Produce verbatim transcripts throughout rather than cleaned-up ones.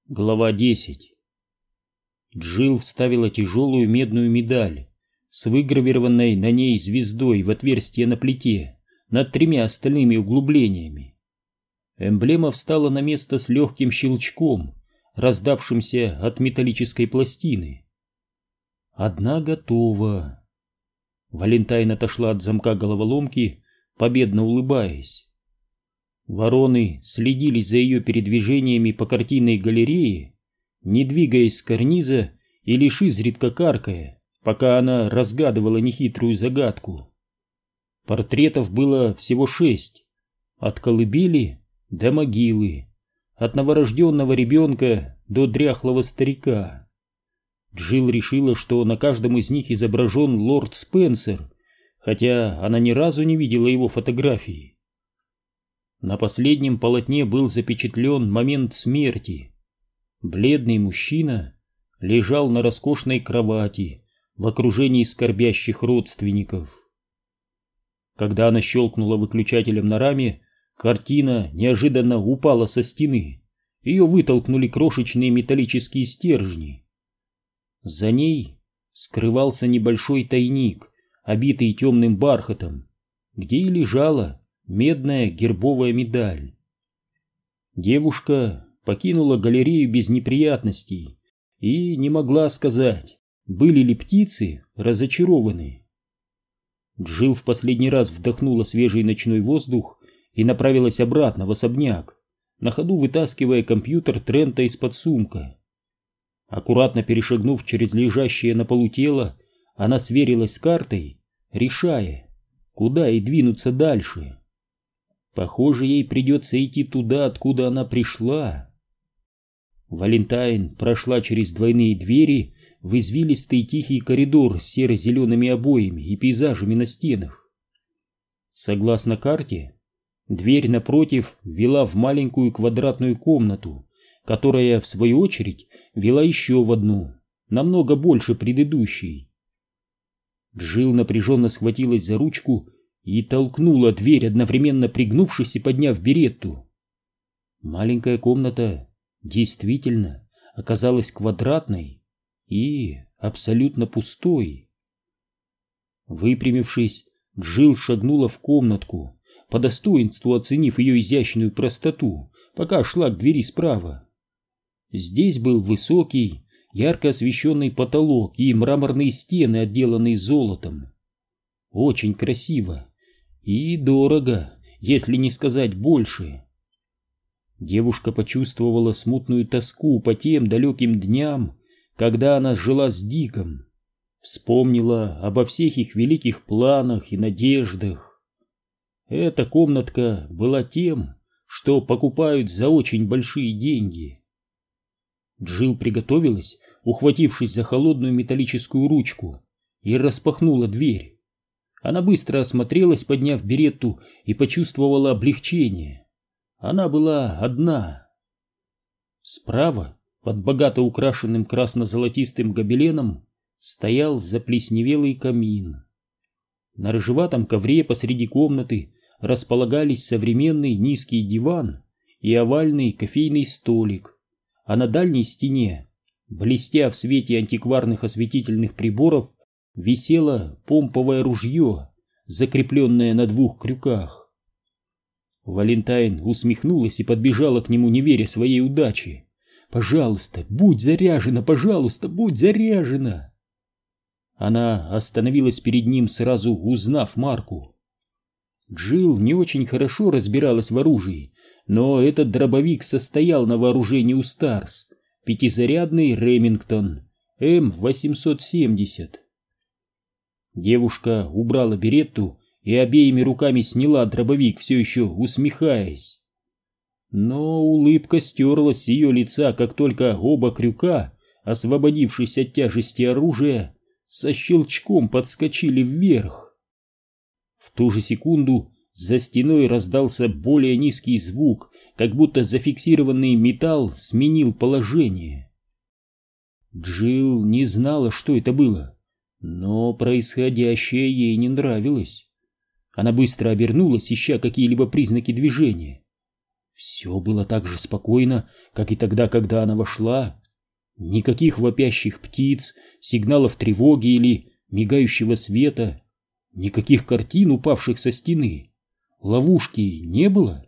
Глава десять. Джилл вставила тяжелую медную медаль с выгравированной на ней звездой в отверстие на плите над тремя остальными углублениями. Эмблема встала на место с легким щелчком, раздавшимся от металлической пластины. Одна готова. Валентайн отошла от замка головоломки, победно улыбаясь. Вороны следили за ее передвижениями по картинной галерее, не двигаясь с карниза и лишь изредка каркая, пока она разгадывала нехитрую загадку. Портретов было всего шесть, от колыбели до могилы, от новорожденного ребенка до дряхлого старика. Джилл решила, что на каждом из них изображен лорд Спенсер, хотя она ни разу не видела его фотографии. На последнем полотне был запечатлен момент смерти. Бледный мужчина лежал на роскошной кровати в окружении скорбящих родственников. Когда она щелкнула выключателем на раме, картина неожиданно упала со стены. Ее вытолкнули крошечные металлические стержни. За ней скрывался небольшой тайник, обитый темным бархатом, где и лежала медная гербовая медаль. Девушка покинула галерею без неприятностей и не могла сказать, были ли птицы разочарованы. Джилл в последний раз вдохнула свежий ночной воздух и направилась обратно в особняк, на ходу вытаскивая компьютер Трента из-под сумка. Аккуратно перешагнув через лежащее на полу тело, она сверилась с картой, решая, куда и двинуться дальше. Похоже, ей придется идти туда, откуда она пришла. Валентайн прошла через двойные двери в извилистый тихий коридор с серо-зелеными обоями и пейзажами на стенах. Согласно карте, дверь напротив вела в маленькую квадратную комнату, которая, в свою очередь, вела еще в одну, намного больше предыдущей. Джилл напряженно схватилась за ручку и толкнула дверь, одновременно пригнувшись и подняв беретту. Маленькая комната действительно оказалась квадратной и абсолютно пустой. Выпрямившись, Джилл шагнула в комнатку, по достоинству оценив ее изящную простоту, пока шла к двери справа. Здесь был высокий, ярко освещенный потолок и мраморные стены, отделанные золотом. Очень красиво и дорого, если не сказать больше. Девушка почувствовала смутную тоску по тем далеким дням, когда она жила с Диком, вспомнила обо всех их великих планах и надеждах. Эта комнатка была тем, что покупают за очень большие деньги. Джилл приготовилась, ухватившись за холодную металлическую ручку, и распахнула дверь. Она быстро осмотрелась, подняв беретту, и почувствовала облегчение. Она была одна. Справа, под богато украшенным красно-золотистым гобеленом, стоял заплесневелый камин. На рыжеватом ковре посреди комнаты располагались современный низкий диван и овальный кофейный столик, а на дальней стене, блестя в свете антикварных осветительных приборов, висело помповое ружье, закрепленное на двух крюках. Валентайн усмехнулась и подбежала к нему, не веря своей удаче. «Пожалуйста, будь заряжена, пожалуйста, будь заряжена!» Она остановилась перед ним, сразу узнав марку. Джилл не очень хорошо разбиралась в оружии, но этот дробовик состоял на вооружении у Старс, пятизарядный Ремингтон эм восемьсот семьдесят. Девушка убрала беретту и обеими руками сняла дробовик, все еще усмехаясь. Но улыбка стерлась с ее лица, как только оба крюка, освободившись от тяжести оружия, со щелчком подскочили вверх. В ту же секунду за стеной раздался более низкий звук, как будто зафиксированный металл сменил положение. Джилл не знала, что это было. Но происходящее ей не нравилось. Она быстро обернулась, ища какие-либо признаки движения. Все было так же спокойно, как и тогда, когда она вошла. Никаких вопящих птиц, сигналов тревоги или мигающего света, никаких картин, упавших со стены. Ловушки не было.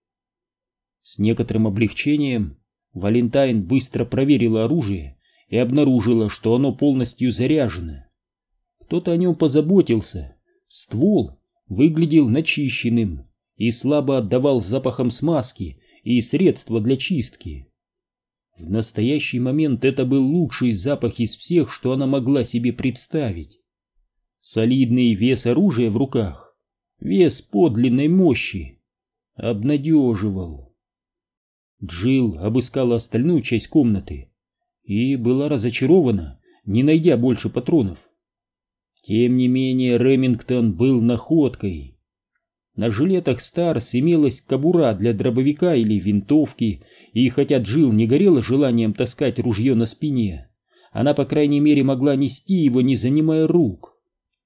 С некоторым облегчением Валентайн быстро проверила оружие и обнаружила, что оно полностью заряжено. Кто-то о нем позаботился. Ствол выглядел начищенным и слабо отдавал запахом смазки и средства для чистки. В настоящий момент это был лучший запах из всех, что она могла себе представить. Солидный вес оружия в руках, вес подлинной мощи, обнадеживал. Джилл обыскала остальную часть комнаты и была разочарована, не найдя больше патронов. Тем не менее, Ремингтон был находкой. На жилетах Старс имелась кобура для дробовика или винтовки, и хотя Джилл не горела желанием таскать ружье на спине, она, по крайней мере, могла нести его, не занимая рук.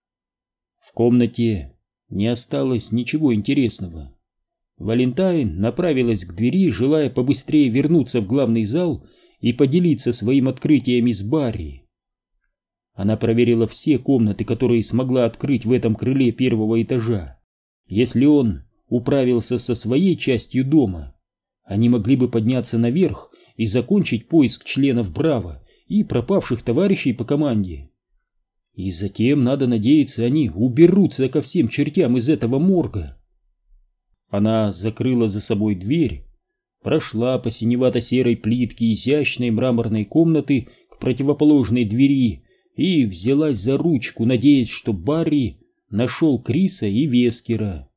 В комнате не осталось ничего интересного. Валентайн направилась к двери, желая побыстрее вернуться в главный зал и поделиться своим открытиями с Барри. Она проверила все комнаты, которые смогла открыть в этом крыле первого этажа. Если он управился со своей частью дома, они могли бы подняться наверх и закончить поиск членов Браво и пропавших товарищей по команде. И затем, надо надеяться, они уберутся ко всем чертям из этого морга. Она закрыла за собой дверь, прошла по синевато-серой плитке изящной мраморной комнаты к противоположной двери и взялась за ручку, надеясь, что Барри нашел Криса и Вескера.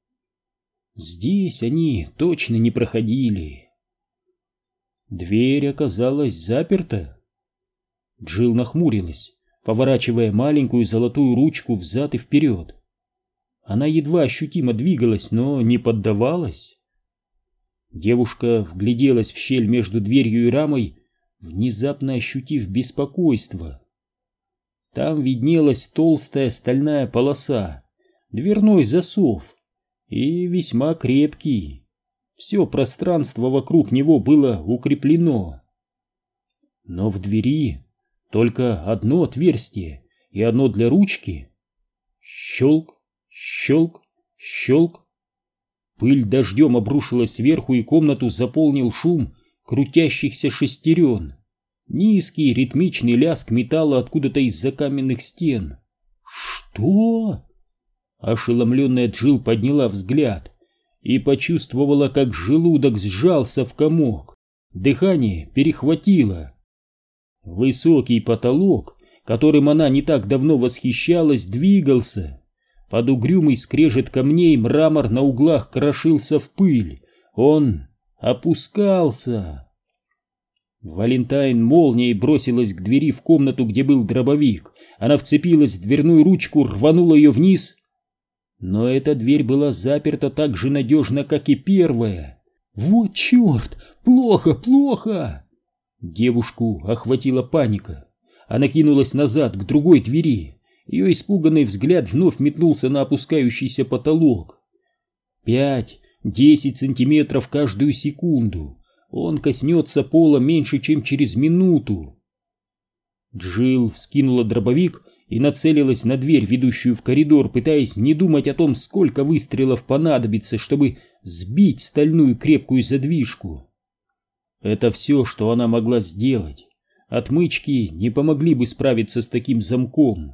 Здесь они точно не проходили. Дверь оказалась заперта. Джилл нахмурилась, поворачивая маленькую золотую ручку взад и вперед. Она едва ощутимо двигалась, но не поддавалась. Девушка вгляделась в щель между дверью и рамой, внезапно ощутив беспокойство. Там виднелась толстая стальная полоса, дверной засов, и весьма крепкий. Все пространство вокруг него было укреплено. Но в двери только одно отверстие и одно для ручки. Щелк, щелк, щелк. Пыль дождем обрушилась сверху, и комнату заполнил шум крутящихся шестерен. Низкий ритмичный лязг металла откуда-то из-за каменных стен. «Что?» Ошеломленная Джилл подняла взгляд и почувствовала, как желудок сжался в комок. Дыхание перехватило. Высокий потолок, которым она не так давно восхищалась, двигался. Под угрюмый скрежет камней мрамор на углах крошился в пыль. Он опускался. Валентайн молнией бросилась к двери в комнату, где был дробовик. Она вцепилась в дверную ручку, рванула ее вниз. Но эта дверь была заперта так же надежно, как и первая. «Вот черт! Плохо, плохо!» Девушку охватила паника. Она кинулась назад, к другой двери. Ее испуганный взгляд вновь метнулся на опускающийся потолок. Пять-десять сантиметров каждую секунду. Он коснется пола меньше, чем через минуту. Джилл вскинула дробовик и нацелилась на дверь, ведущую в коридор, пытаясь не думать о том, сколько выстрелов понадобится, чтобы сбить стальную крепкую задвижку. Это все, что она могла сделать. Отмычки не помогли бы справиться с таким замком.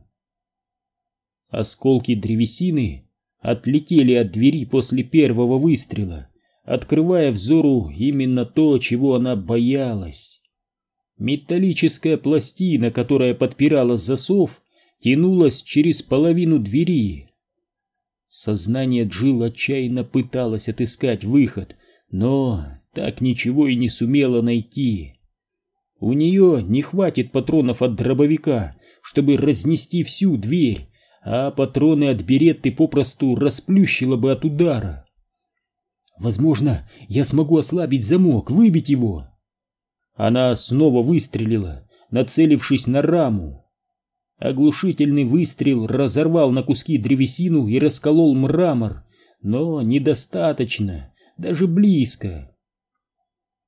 Осколки древесины отлетели от двери после первого выстрела, открывая взору именно то, чего она боялась. Металлическая пластина, которая подпирала засов, тянулась через половину двери. Сознание Джилл отчаянно пыталось отыскать выход, но так ничего и не сумела найти. У нее не хватит патронов от дробовика, чтобы разнести всю дверь, а патроны от беретты попросту расплющило бы от удара. Возможно, я смогу ослабить замок, выбить его. Она снова выстрелила, нацелившись на раму. Оглушительный выстрел разорвал на куски древесину и расколол мрамор, но недостаточно, даже близко.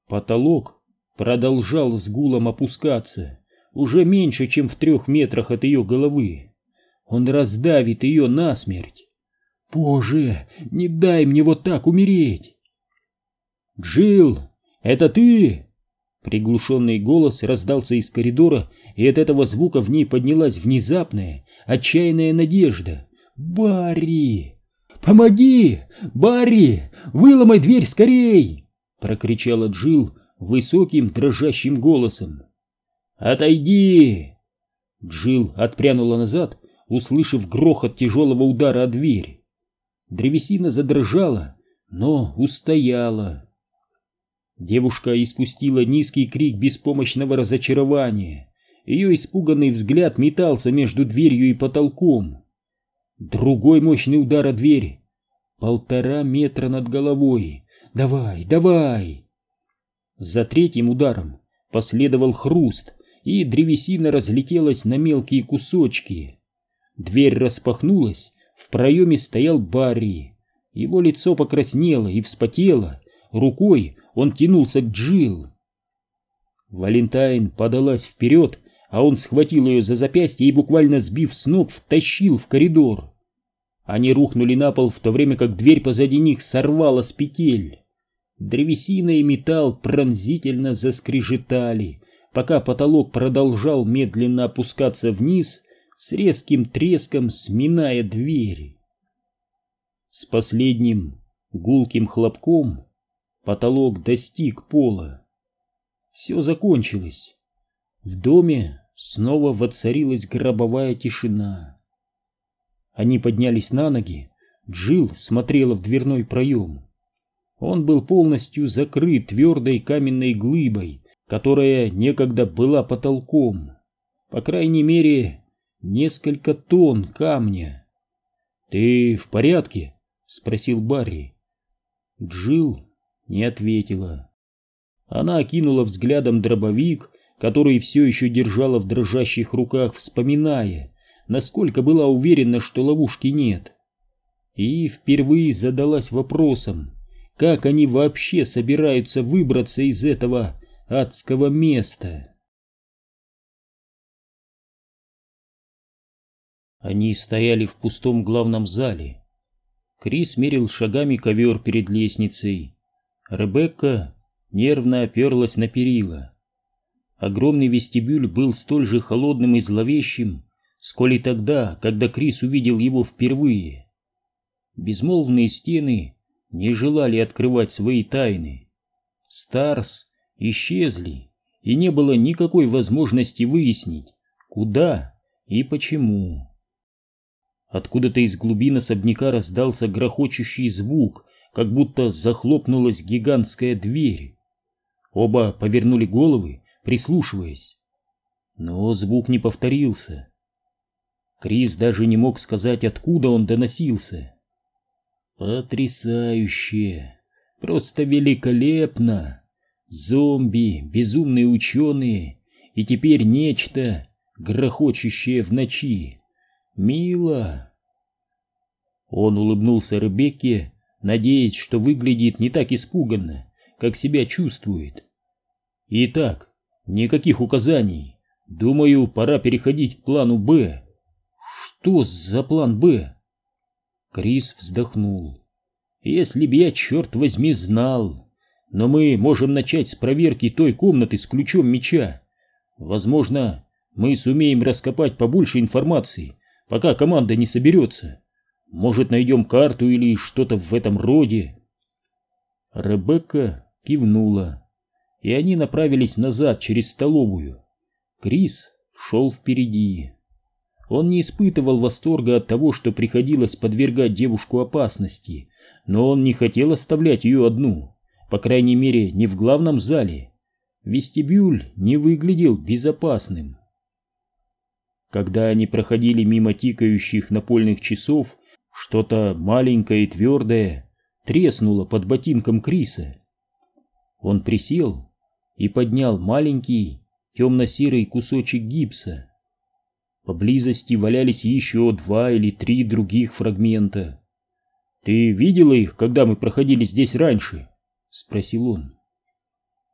Потолок продолжал с гулом опускаться, уже меньше, чем в трех метрах от ее головы. Он раздавит ее насмерть. Боже, не дай мне вот так умереть! «Джилл, это ты?» Приглушенный голос раздался из коридора, и от этого звука в ней поднялась внезапная, отчаянная надежда. «Барри! Помоги! Барри! Выломай дверь скорей!» — прокричала Джилл высоким дрожащим голосом. «Отойди!» Джилл отпрянула назад, услышав грохот тяжелого удара о дверь. Древесина задрожала, но устояла. Девушка испустила низкий крик беспомощного разочарования. Ее испуганный взгляд метался между дверью и потолком. Другой мощный удар о дверь. Полтора метра над головой. «Давай, давай!» За третьим ударом последовал хруст, и древесина разлетелась на мелкие кусочки. Дверь распахнулась, в проеме стоял Барри. Его лицо покраснело и вспотело, рукой он тянулся к Джилл. Валентайн подалась вперед, а он схватил ее за запястье и, буквально сбив с ног, втащил в коридор. Они рухнули на пол, в то время как дверь позади них сорвала с петель. Древесина и металл пронзительно заскрежетали, пока потолок продолжал медленно опускаться вниз, с резким треском сминая дверь. С последним гулким хлопком потолок достиг пола. Все закончилось. В доме снова воцарилась гробовая тишина. Они поднялись на ноги. Джилл смотрела в дверной проем. Он был полностью закрыт твердой каменной глыбой, которая некогда была потолком. По крайней мере, несколько тонн камня. «Ты в порядке?» — спросил Барри. Джилл не ответила. Она окинула взглядом дробовик, который все еще держала в дрожащих руках, вспоминая, насколько была уверена, что ловушки нет. И впервые задалась вопросом, как они вообще собираются выбраться из этого адского места. Они стояли в пустом главном зале. Крис мерил шагами ковер перед лестницей. Ребекка нервно оперлась на перила. Огромный вестибюль был столь же холодным и зловещим, сколь и тогда, когда Крис увидел его впервые. Безмолвные стены не желали открывать свои тайны. Старс исчезли, и не было никакой возможности выяснить, куда и почему. Откуда-то из глубин особняка раздался грохочущий звук, как будто захлопнулась гигантская дверь. Оба повернули головы, прислушиваясь. Но звук не повторился. Крис даже не мог сказать, откуда он доносился. Потрясающе! Просто великолепно! Зомби, безумные ученые, и теперь нечто, грохочущее в ночи. Мило! Он улыбнулся Ребекке, надеясь, что выглядит не так испуганно, как себя чувствует. Итак, никаких указаний. Думаю, пора переходить к плану «Б». Что за план «Б»? Крис вздохнул. Если б я, черт возьми, знал. Но мы можем начать с проверки той комнаты с ключом меча. Возможно, мы сумеем раскопать побольше информации, пока команда не соберется. Может, найдем карту или что-то в этом роде. Ребекка кивнула, и они направились назад через столовую. Крис шел впереди. Он не испытывал восторга от того, что приходилось подвергать девушку опасности, но он не хотел оставлять ее одну, по крайней мере, не в главном зале. Вестибюль не выглядел безопасным. Когда они проходили мимо тикающих напольных часов, что-то маленькое и твердое треснуло под ботинком Криса. Он присел и поднял маленький темно-серый кусочек гипса. Поблизости валялись еще два или три других фрагмента. «Ты видела их, когда мы проходили здесь раньше?» — спросил он.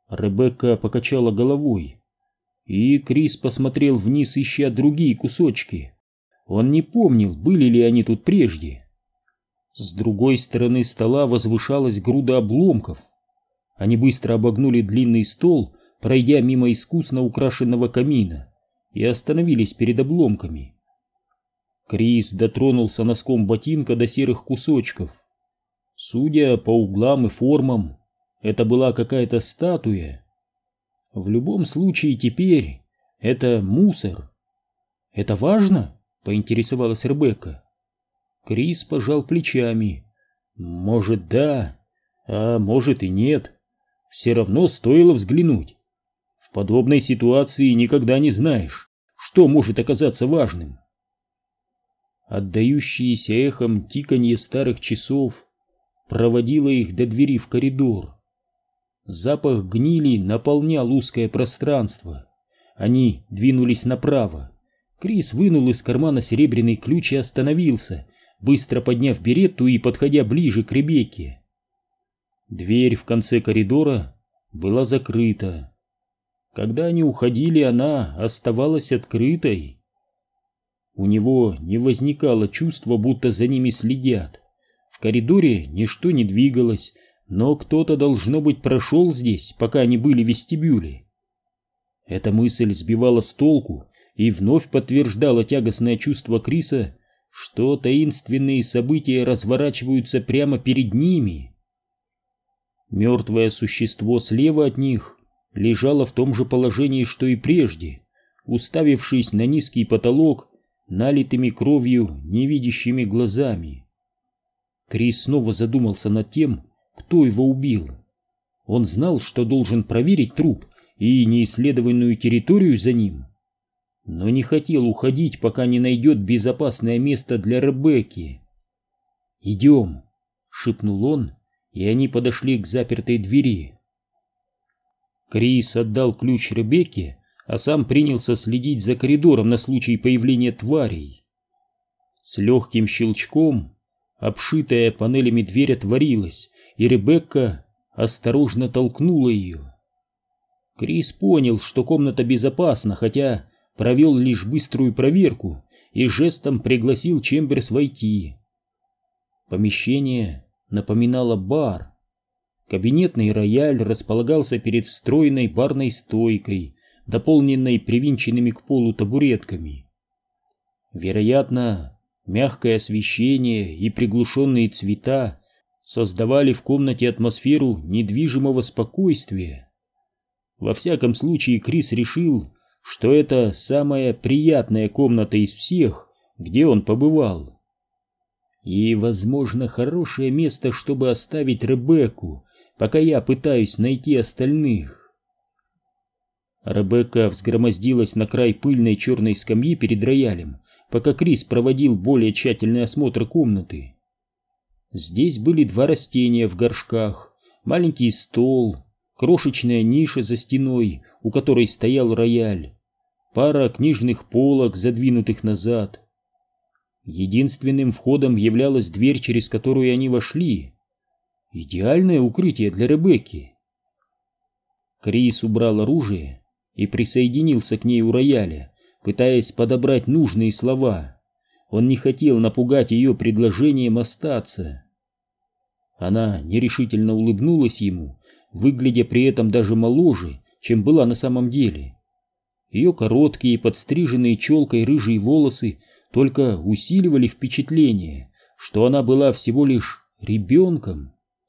Ребекка покачала головой, и Крис посмотрел вниз, ища другие кусочки. Он не помнил, были ли они тут прежде. С другой стороны стола возвышалась груда обломков. Они быстро обогнули длинный стол, пройдя мимо искусно украшенного камина, и остановились перед обломками. Крис дотронулся носком ботинка до серых кусочков. Судя по углам и формам, это была какая-то статуя. В любом случае теперь это мусор. «Это важно?» — поинтересовалась Ребекка. Крис пожал плечами. «Может, да, а может и нет. Все равно стоило взглянуть. В подобной ситуации никогда не знаешь, что может оказаться важным». Отдающееся эхом тиканье старых часов проводило их до двери в коридор. Запах гнили наполнял узкое пространство. Они двинулись направо. Крис вынул из кармана серебряный ключ и остановился, быстро подняв беретту и подходя ближе к Ребекке. Дверь в конце коридора была закрыта. Когда они уходили, она оставалась открытой. У него не возникало чувства, будто за ними следят. В коридоре ничто не двигалось, но кто-то, должно быть, прошел здесь, пока они были в вестибюле. Эта мысль сбивала с толку и вновь подтверждала тягостное чувство Криса, что таинственные события разворачиваются прямо перед ними. Мертвое существо слева от них лежало в том же положении, что и прежде, уставившись на низкий потолок налитыми кровью невидящими глазами. Крис снова задумался над тем, кто его убил. Он знал, что должен проверить труп и неисследованную территорию за ним, но не хотел уходить, пока не найдет безопасное место для Ребекки. «Идем», — шепнул он, и они подошли к запертой двери. Крис отдал ключ Ребекке, а сам принялся следить за коридором на случай появления тварей. С легким щелчком обшитая панелями дверь отворилась, и Ребекка осторожно толкнула ее. Крис понял, что комната безопасна, хотя провел лишь быструю проверку и жестом пригласил Чемберс войти. Помещение напоминало бар. Кабинетный рояль располагался перед встроенной барной стойкой, дополненной привинченными к полу табуретками. Вероятно, мягкое освещение и приглушенные цвета создавали в комнате атмосферу недвижимого спокойствия. Во всяком случае, Крис решил, что это самая приятная комната из всех, где он побывал. И, возможно, хорошее место, чтобы оставить Ребекку, пока я пытаюсь найти остальных. Ребекка взгромоздилась на край пыльной черной скамьи перед роялем, пока Крис проводил более тщательный осмотр комнаты. Здесь были два растения в горшках, маленький стол, крошечная ниша за стеной, у которой стоял рояль, пара книжных полок, задвинутых назад. Единственным входом являлась дверь, через которую они вошли. Идеальное укрытие для Ребекки. Крис убрал оружие и присоединился к ней у рояля, пытаясь подобрать нужные слова. Он не хотел напугать ее предложением остаться. Она нерешительно улыбнулась ему, выглядя при этом даже моложе, чем была на самом деле. Ее короткие, подстриженные челкой рыжие волосы только усиливали впечатление, что она была всего лишь ребенком.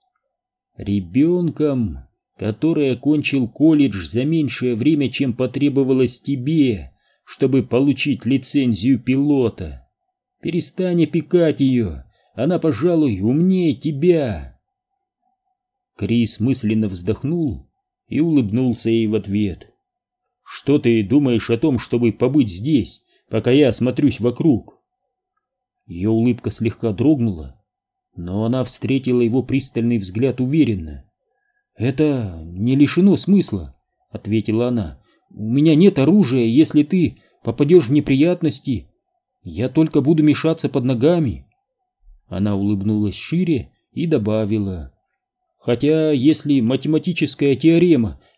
Ребенком, который окончил колледж за меньшее время, чем потребовалось тебе, чтобы получить лицензию пилота. Перестань опекать ее, она, пожалуй, умнее тебя. Крис мысленно вздохнул и улыбнулся ей в ответ. «Что ты думаешь о том, чтобы побыть здесь, пока я осмотрюсь вокруг?» Ее улыбка слегка дрогнула, но она встретила его пристальный взгляд уверенно. «Это не лишено смысла», — ответила она. «У меня нет оружия, если ты попадешь в неприятности, я только буду мешаться под ногами». Она улыбнулась шире и добавила: «Хотя, если математическая теорема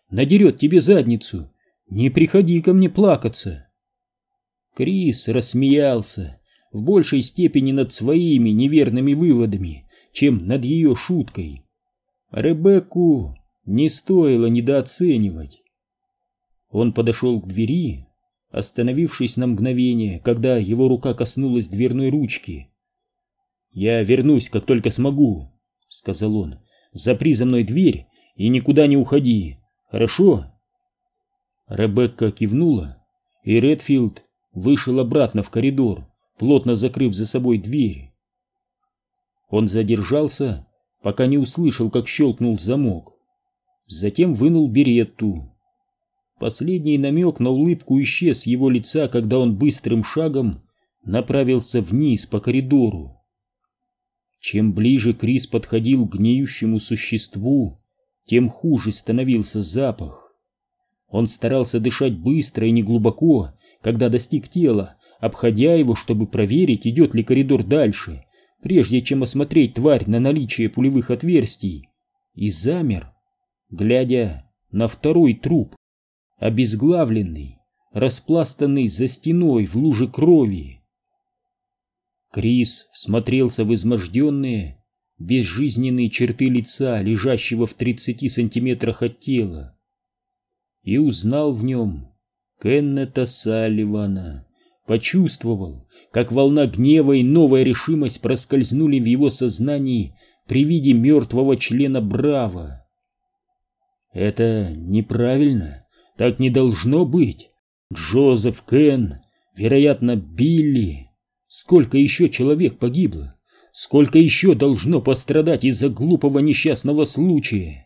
надерет тебе задницу. Не приходи ко мне плакаться. Крис рассмеялся, в большей степени над своими неверными выводами, чем над ее шуткой. Ребекку не стоило недооценивать. Он подошел к двери, остановившись на мгновение, когда его рука коснулась дверной ручки. «Я вернусь, как только смогу», — сказал он. «Запри за мной дверь и никуда не уходи, хорошо?» Ребекка кивнула, и Редфилд вышел обратно в коридор, плотно закрыв за собой дверь. Он задержался, пока не услышал, как щелкнул замок. Затем вынул беретту. Последний намек на улыбку исчез с его лица, когда он быстрым шагом направился вниз по коридору. Чем ближе Крис подходил к гниющему существу, тем хуже становился запах. Он старался дышать быстро и неглубоко, когда достиг тела, обходя его, чтобы проверить, идет ли коридор дальше, прежде чем осмотреть тварь на наличие пулевых отверстий, и замер, глядя на второй труп, обезглавленный, распластанный за стеной в луже крови. Крис всмотрелся в изможденные, безжизненные черты лица, лежащего в тридцати сантиметрах от тела, и узнал в нем Кеннета Салливана, почувствовал, как волна гнева и новая решимость проскользнули в его сознании при виде мертвого члена Браво. Это неправильно, так не должно быть. Джозеф, Кен, вероятно, Билли. Сколько еще человек погибло? Сколько еще должно пострадать из-за глупого несчастного случая?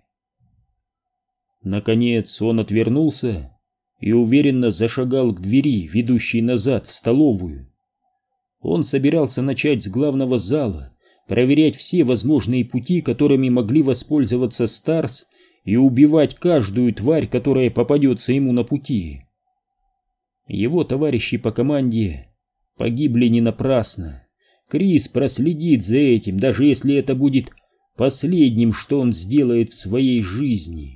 Наконец он отвернулся и уверенно зашагал к двери, ведущей назад в столовую. Он собирался начать с главного зала, проверять все возможные пути, которыми могли воспользоваться Старс, и убивать каждую тварь, которая попадется ему на пути. Его товарищи по команде погибли не напрасно. Крис проследит за этим, даже если это будет последним, что он сделает в своей жизни.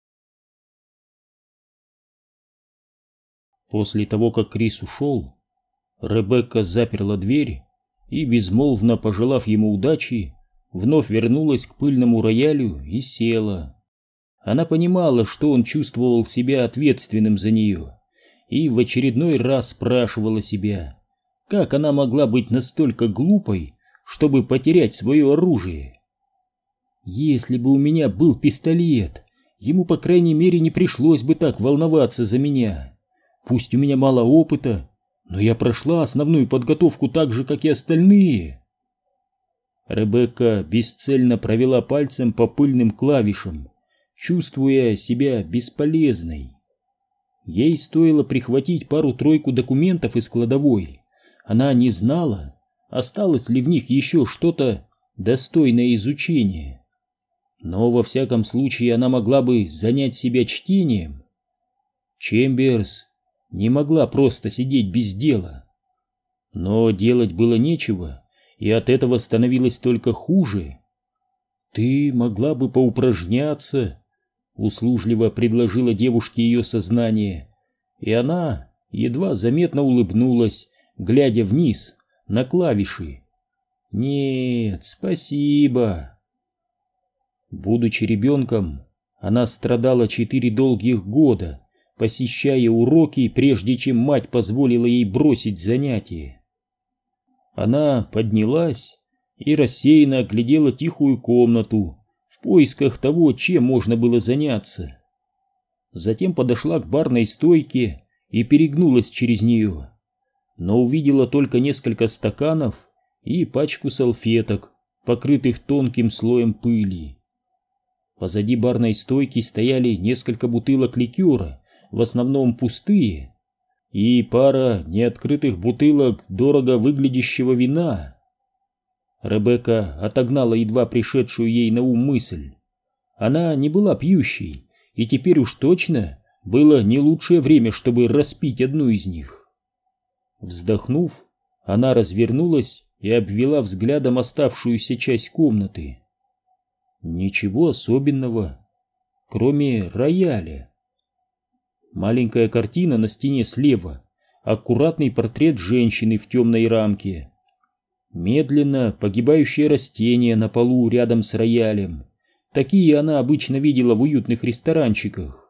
После того, как Крис ушел, Ребекка заперла дверь и, безмолвно пожелав ему удачи, вновь вернулась к пыльному роялю и села. Она понимала, что он чувствовал себя ответственным за нее, и в очередной раз спрашивала себя, как она могла быть настолько глупой, чтобы потерять свое оружие. Если бы у меня был пистолет, ему, по крайней мере, не пришлось бы так волноваться за меня. Пусть у меня мало опыта, но я прошла основную подготовку так же, как и остальные. Ребекка бесцельно провела пальцем по пыльным клавишам, чувствуя себя бесполезной. Ей стоило прихватить пару-тройку документов из кладовой. Она не знала, осталось ли в них еще что-то достойное изучения. Но во всяком случае она могла бы занять себя чтением. Чемберс не могла просто сидеть без дела. Но делать было нечего, и от этого становилось только хуже. «Ты могла бы поупражняться», — услужливо предложила девушке ее сознание, и она едва заметно улыбнулась, глядя вниз на клавиши. «Нет, спасибо». Будучи ребенком, она страдала четыре долгих года, посещая уроки, прежде чем мать позволила ей бросить занятия. Она поднялась и рассеянно оглядела тихую комнату в поисках того, чем можно было заняться. Затем подошла к барной стойке и перегнулась через нее, но увидела только несколько стаканов и пачку салфеток, покрытых тонким слоем пыли. Позади барной стойки стояли несколько бутылок ликера, в основном пустые, и пара неоткрытых бутылок дорого выглядящего вина. Ребекка отогнала едва пришедшую ей на ум мысль. Она не была пьющей, и теперь уж точно было не лучшее время, чтобы распить одну из них. Вздохнув, она развернулась и обвела взглядом оставшуюся часть комнаты. Ничего особенного, кроме рояля, Маленькая картина на стене слева, аккуратный портрет женщины в темной рамке. Медленно погибающее растение на полу рядом с роялем. Такие она обычно видела в уютных ресторанчиках.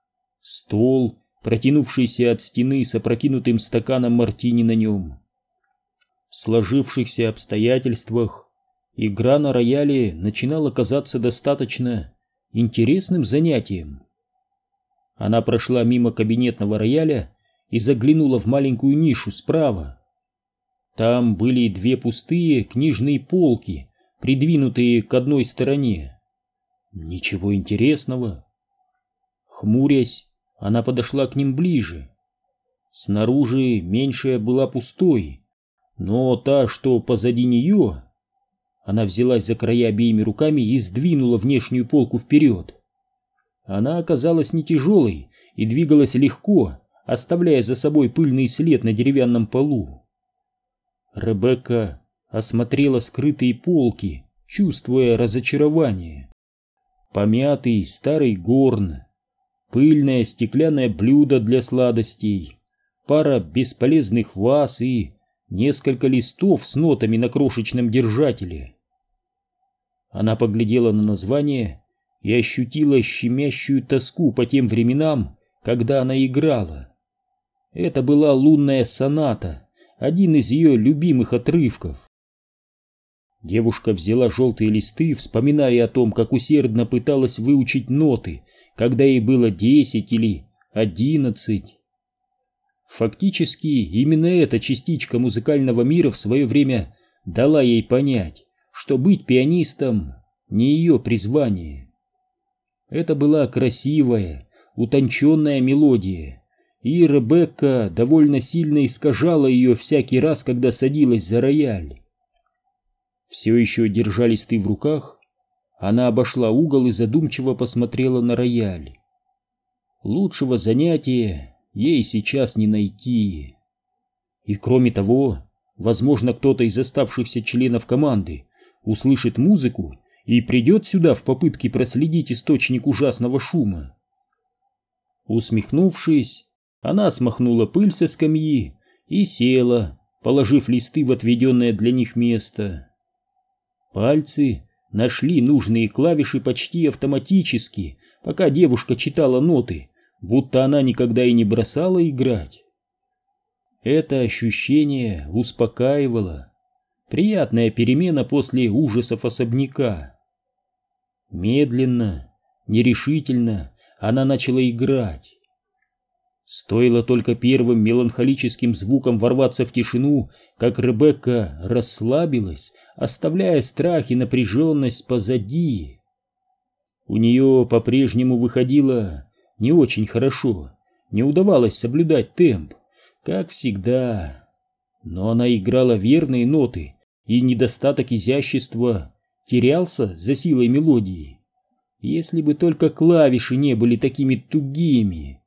Стол, протянувшийся от стены с опрокинутым стаканом мартини на нем. В сложившихся обстоятельствах игра на рояле начинала казаться достаточно интересным занятием. Она прошла мимо кабинетного рояля и заглянула в маленькую нишу справа. Там были две пустые книжные полки, придвинутые к одной стороне. Ничего интересного. Хмурясь, она подошла к ним ближе. Снаружи меньшая была пустой, но та, что позади нее... Она взялась за края обеими руками и сдвинула внешнюю полку вперед. Она оказалась не тяжелой и двигалась легко, оставляя за собой пыльный след на деревянном полу. Ребекка осмотрела скрытые полки, чувствуя разочарование. Помятый старый горн, пыльное стеклянное блюдо для сладостей, пара бесполезных ваз и несколько листов с нотами на крошечном держателе. Она поглядела на название и ощутила щемящую тоску по тем временам, когда она играла. Это была лунная соната, один из ее любимых отрывков. Девушка взяла желтые листы, вспоминая о том, как усердно пыталась выучить ноты, когда ей было десять или одиннадцать. Фактически, именно эта частичка музыкального мира в свое время дала ей понять, что быть пианистом не ее призвание. Это была красивая, утонченная мелодия, и Ребекка довольно сильно искажала ее всякий раз, когда садилась за рояль. Все еще держа листы в руках, она обошла угол и задумчиво посмотрела на рояль. Лучшего занятия ей сейчас не найти. И кроме того, возможно, кто-то из оставшихся членов команды услышит музыку и придет сюда в попытке проследить источник ужасного шума. Усмехнувшись, она смахнула пыль со скамьи и села, положив листы в отведенное для них место. Пальцы нашли нужные клавиши почти автоматически, пока девушка читала ноты, будто она никогда и не бросала играть. Это ощущение успокаивало. Приятная перемена после ужасов особняка. Медленно, нерешительно она начала играть. Стоило только первым меланхолическим звуком ворваться в тишину, как Ребекка расслабилась, оставляя страх и напряженность позади. У нее по-прежнему выходило не очень хорошо, не удавалось соблюдать темп, как всегда. Но она играла верные ноты, и недостаток изящества терялся за силой мелодии. Если бы только клавиши не были такими тугими.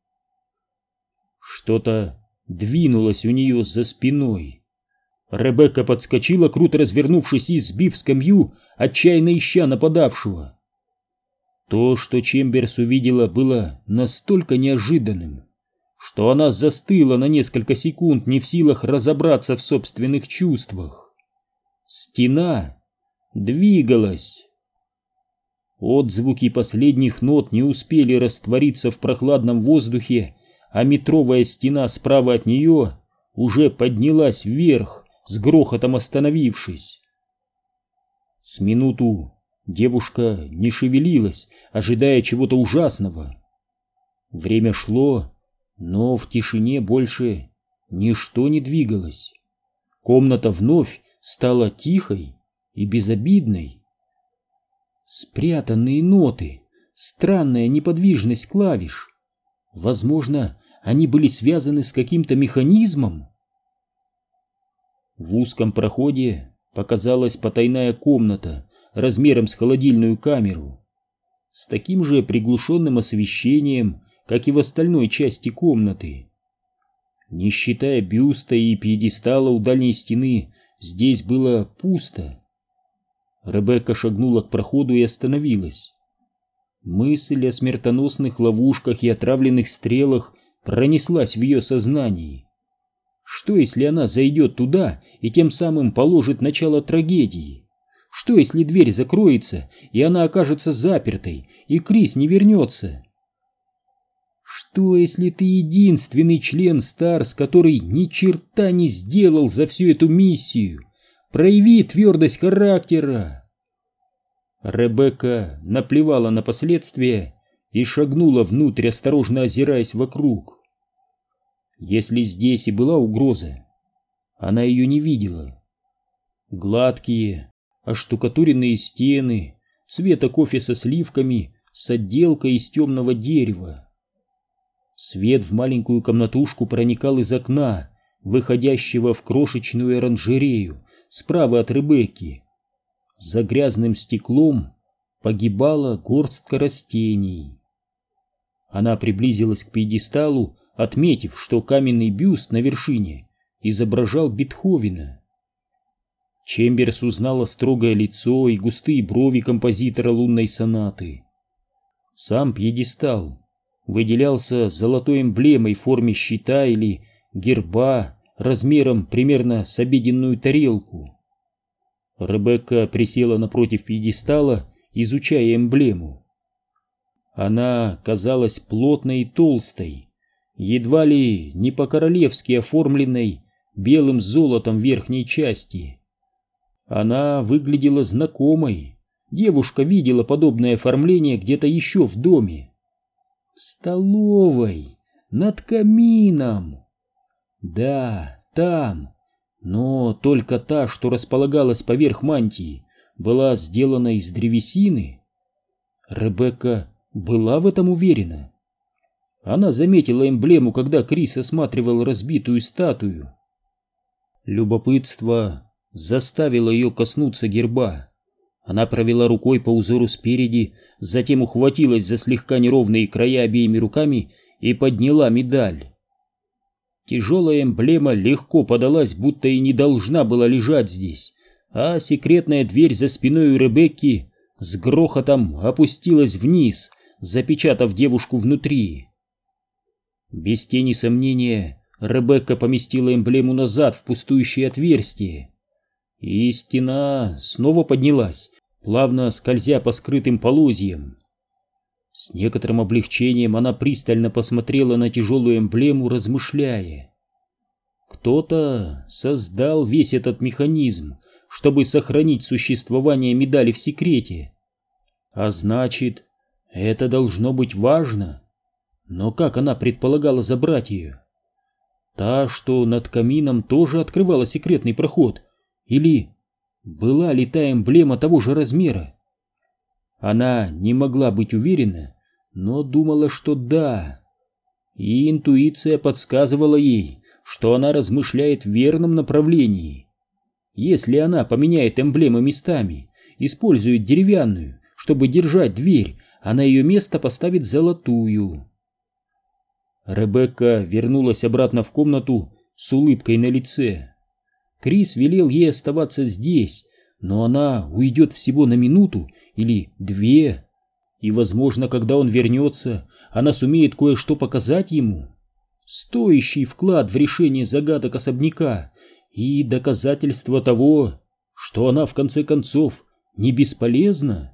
Что-то двинулось у нее за спиной. Ребекка подскочила, круто развернувшись и сбив скамью, отчаянно ища нападавшего. То, что Чемберс увидела, было настолько неожиданным, что она застыла на несколько секунд, не в силах разобраться в собственных чувствах. Стена двигалась. Отзвуки последних нот не успели раствориться в прохладном воздухе, а метровая стена справа от нее уже поднялась вверх, с грохотом остановившись. С минуту девушка не шевелилась, ожидая чего-то ужасного. Время шло, но в тишине больше ничто не двигалось. Комната вновь стала тихой и безобидной. Спрятанные ноты, странная неподвижность клавиш. Возможно, они были связаны с каким-то механизмом. В узком проходе показалась потайная комната размером с холодильную камеру, с таким же приглушенным освещением, как и в остальной части комнаты. Не считая бюста и пьедестала у дальней стены, здесь было пусто. Ребекка шагнула к проходу и остановилась. Мысль о смертоносных ловушках и отравленных стрелах пронеслась в ее сознании. Что, если она зайдет туда и тем самым положит начало трагедии? Что, если дверь закроется, и она окажется запертой, и Крис не вернется? Что, если ты единственный член Старс, который ни черта не сделал за всю эту миссию? Прояви твердость характера. Ребекка наплевала на последствия и шагнула внутрь, осторожно озираясь вокруг. Если здесь и была угроза, она ее не видела. Гладкие, оштукатуренные стены, цвета кофе со сливками, с отделкой из темного дерева. Свет в маленькую комнатушку проникал из окна, выходящего в крошечную оранжерею, справа от Ребекки. За грязным стеклом погибала горстка растений. Она приблизилась к пьедесталу, отметив, что каменный бюст на вершине изображал Бетховена. Чемберс узнала строгое лицо и густые брови композитора лунной сонаты. Сам пьедестал выделялся золотой эмблемой в форме щита или герба размером примерно с обеденную тарелку. Ребекка присела напротив пьедестала, изучая эмблему. Она казалась плотной и толстой, едва ли не по-королевски оформленной белым золотом верхней части. Она выглядела знакомой. Девушка видела подобное оформление где-то еще в доме. В столовой, над камином. Да, там. Но только та, что располагалась поверх мантии, была сделана из древесины. Ребекка была в этом уверена. Она заметила эмблему, когда Крис осматривал разбитую статую. Любопытство заставило ее коснуться герба. Она провела рукой по узору спереди, затем ухватилась за слегка неровные края обеими руками и подняла медаль. Тяжелая эмблема легко подалась, будто и не должна была лежать здесь, а секретная дверь за спиной у Ребекки с грохотом опустилась вниз, запечатав девушку внутри. Без тени сомнения, Ребекка поместила эмблему назад в пустующее отверстие, и стена снова поднялась, плавно скользя по скрытым полозьям. С некоторым облегчением она пристально посмотрела на тяжелую эмблему, размышляя. Кто-то создал весь этот механизм, чтобы сохранить существование медали в секрете. А значит, это должно быть важно. Но как она предполагала забрать ее? Та, что над камином, тоже открывала секретный проход? Или была ли та эмблема того же размера? Она не могла быть уверена, но думала, что да. И интуиция подсказывала ей, что она размышляет в верном направлении. Если она поменяет эмблемы местами, использует деревянную, чтобы держать дверь, а на ее место поставит золотую. Ребекка вернулась обратно в комнату с улыбкой на лице. Крис велел ей оставаться здесь, но она уйдет всего на минуту или две, и, возможно, когда он вернется, она сумеет кое-что показать ему. Стоящий вклад в решение загадок особняка и доказательство того, что она, в конце концов, не бесполезна.